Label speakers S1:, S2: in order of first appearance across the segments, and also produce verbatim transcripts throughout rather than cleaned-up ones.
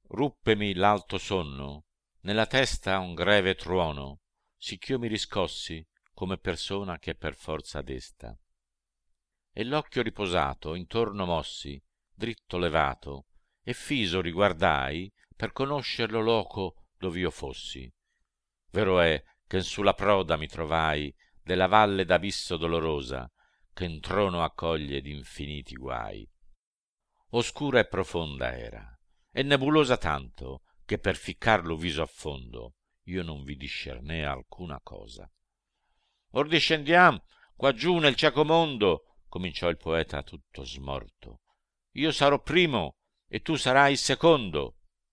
S1: ruppemi l'alto sonno, nella testa un greve tuono, sicch'io mi riscossi come persona che per forza desta. E l'occhio riposato intorno mossi, dritto levato, e fiso riguardai per conoscer lo loco dov'io fossi. Vero è che sulla proda mi trovai della valle d'abisso dolorosa, che in trono accoglie d'infiniti guai. Oscura e profonda era, e nebulosa tanto, che per ficcarlo viso a fondo io non vi discernei alcuna cosa. Or discendiam qua giù nel cieco mondo, cominciò il poeta tutto smorto. Io sarò primo e tu sarai secondo.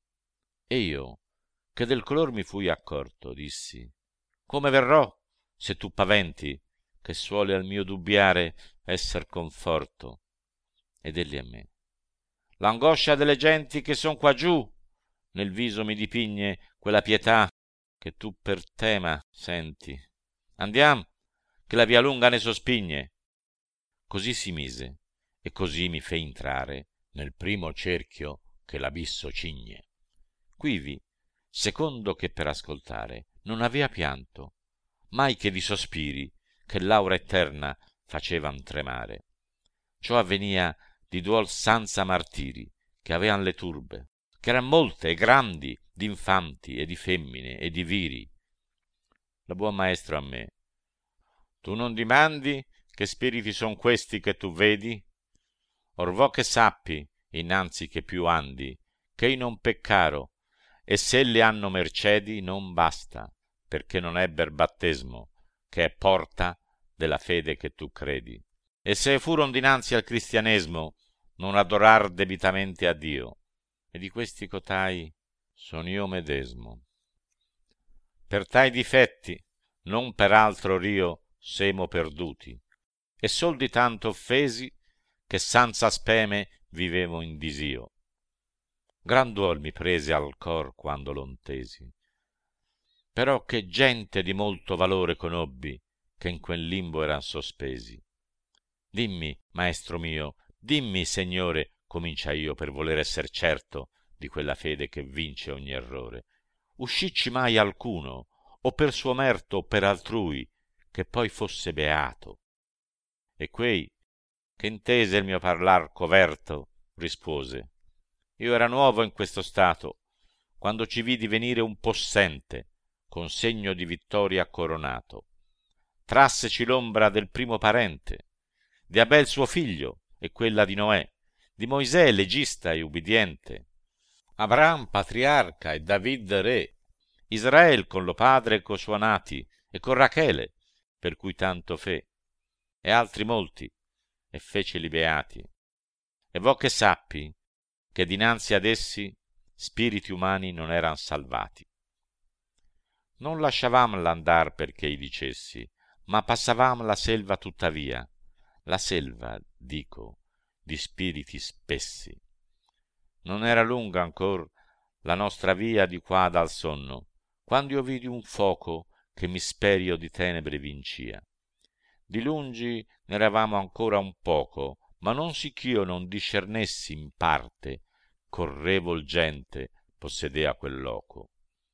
S1: E io, che del color mi fui accorto, dissi: come verrò, se tu paventi, che suole al mio dubbiare esser conforto? Ed egli a me: l'angoscia delle genti che son qua giù nel viso mi dipigne quella pietà che tu per tema senti. Andiam, che la via lunga ne sospigne. Così si mise, e così mi fe intrare nel primo cerchio che l'abisso cigne. Quivi, secondo che per ascoltare non avea pianto, mai che di sospiri che l'aura eterna facevan tremare. Ciò avvenia di duol sanza martiri che avean le turbe, che eran molte e grandi, d'infanti e di femmine e di viri. La buon maestro a me: tu non dimandi che spiriti son questi che tu vedi? Or vo che sappi, innanzi che più andi, che i non peccaro, e se le hanno mercedi non basta, perché non ebber battesmo, che è porta della fede che tu credi. E se furon dinanzi al cristianesmo, non adorar debitamente a Dio, e di questi cotai son io medesmo. Per tai difetti, non per altro rio semo perduti, e sol di tanto offesi che sanza speme vivevo in disio. Gran duol mi prese al cor quando l'ontesi, però che gente di molto valore conobbi che in quel limbo eran sospesi. Dimmi, maestro mio, dimmi, Signore, cominciai io per voler esser certo di quella fede che vince ogni errore. Uscicci mai alcuno, o per suo merto o per altrui, che poi fosse beato? E quei che intese il mio parlar coverto rispose: io era nuovo in questo stato, quando ci vidi venire un possente con segno di vittoria coronato. Trasseci l'ombra del primo parente, di Abel suo figlio e quella di Noè, di Moisè legista e ubbidiente, Abraham patriarca e David re, Israel con lo padre e co suo nati, e con Rachele, per cui tanto fe, e altri molti, e feceli beati. E vo che sappi che dinanzi ad essi spiriti umani non eran salvati. Non lasciavam l'andar perché i dicessi, ma passavam la selva tuttavia, la selva, dico, di spiriti spessi. Non era lunga ancor la nostra via di qua dal sonno, quando io vidi un foco che misperio di tenebre vincia. Di lungi ne eravamo ancora un poco, ma non sicch'io non discernessi in parte correvol gente possedea quel loco.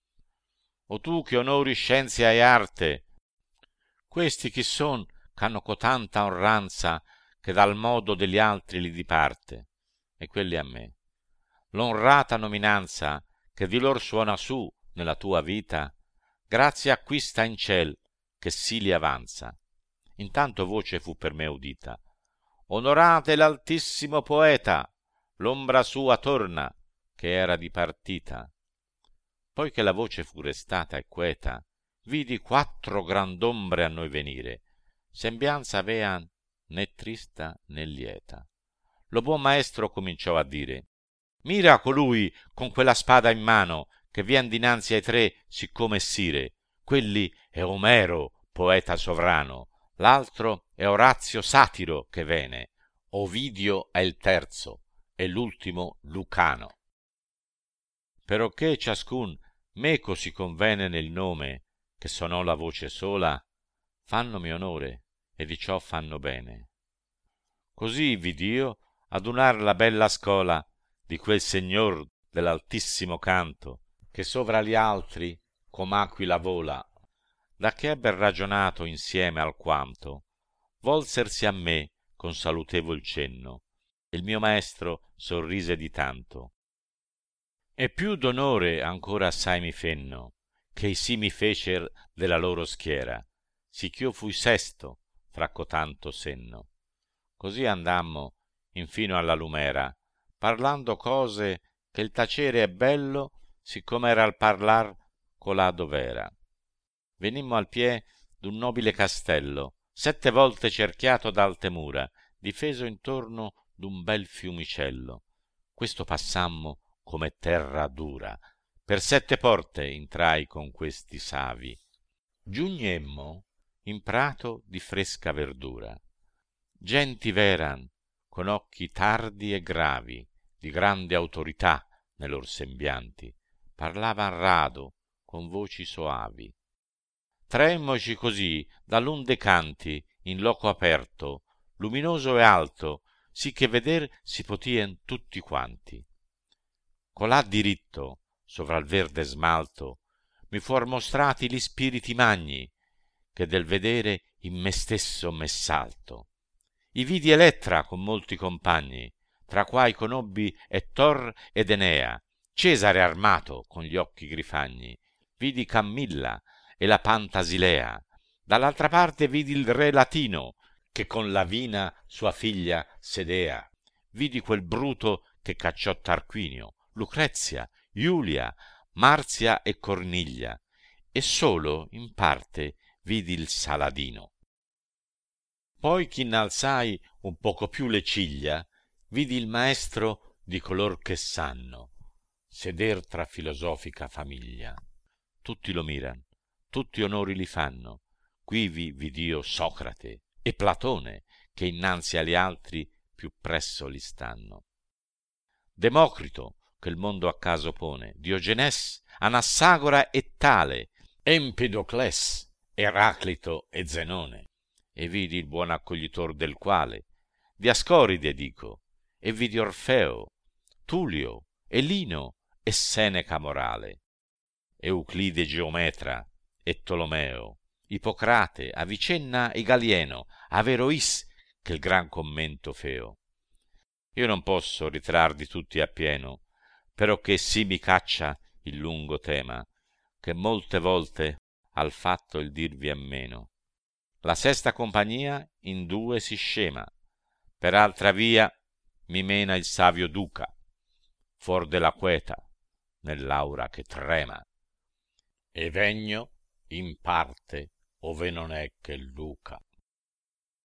S1: O tu che onori scienzia e arte, questi chi son ch'hanno cotanta onranza che dal modo degli altri li diparte? E quelli a me: l'onrata nominanza che di lor suona su nella tua vita, grazie acquista in ciel che sì li avanza. Intanto voce fu per me udita: onorate l'altissimo poeta, l'ombra sua torna che era dipartita. Poi che la voce fu restata e queta, vidi quattro grand'ombre a noi venire, sembianza avean né trista né lieta. Lo buon maestro cominciò a dire: mira colui con quella spada in mano che vien dinanzi ai tre siccome sire. Quelli è Omero, poeta sovrano, l'altro è Orazio satiro che vene, Ovidio è il terzo e l'ultimo Lucano. Perocché ciascun meco si convene nel nome, che sonò la voce sola, fannomi onore e di ciò fanno bene. Così vidi io adunar la bella scola di quel signor dell'altissimo canto, che sovra gli altri com'aquila vola, da che ebber ragionato insieme alquanto, volsersi a me con salutevol cenno, e il mio maestro sorrise di tanto. E più d'onore ancora assai mi fenno, che sì mi fecer della loro schiera, sicch'io fui sesto fra cotanto senno. Così andammo infino alla lumera, parlando cose che il tacere è bello, siccome era il parlar colà dov'era. Venimmo al pie d'un nobile castello, sette volte cerchiato d'alte mura, difeso intorno d'un bel fiumicello. Questo passammo come terra dura, per sette porte intrai con questi savi. Giugnemmo in prato di fresca verdura. Genti v'eran con occhi tardi e gravi, di grande autorità ne lor sembianti, parlavan rado con voci soavi. Traemmoci così da l'un de canti in loco aperto, luminoso e alto, sì che veder si potien tutti quanti. Colà diritto sovra il verde smalto mi fuor mostrati gli spiriti magni, che del vedere in me stesso m'essalto. I vidi Elettra con molti compagni, tra quai conobbi Ettor ed Enea, Cesare armato con gli occhi grifagni, vidi Camilla e la Pantasilea, dall'altra parte vidi il re latino, che con Lavina sua figlia sedea, vidi quel Bruto che cacciò Tarquinio, Lucrezia, Iulia, Marzia e Corniglia, e solo in parte vidi il Saladino. Poi ch'innalzai un poco più le ciglia, vidi il maestro di color che sanno seder tra filosofica famiglia. Tutti lo miran, tutti onori li fanno, quivi vid'io Socrate e Platone, che innanzi agli altri più presso li stanno. Democrito, che il mondo a caso pone, Diogenes, Anassagora e Tale, Empedocles, Eraclito e Zenone, e vidi il buon accoglitor del quale, Diascoride dico, e vidi Orfeo, Tullio, e Lino e Seneca morale, Euclide geometra e Tolomeo, Ippocrate, Avicenna e Galieno, Averrois, che il gran commento feo. Io non posso ritrardi tutti appieno, però che sì mi caccia il lungo tema, che molte volte al fatto il dirvi è meno. La sesta compagnia in due si scema, per altra via mi mena il savio duca, fuor della queta, nell'aura che trema, e vegno in parte ove non è che il Luca.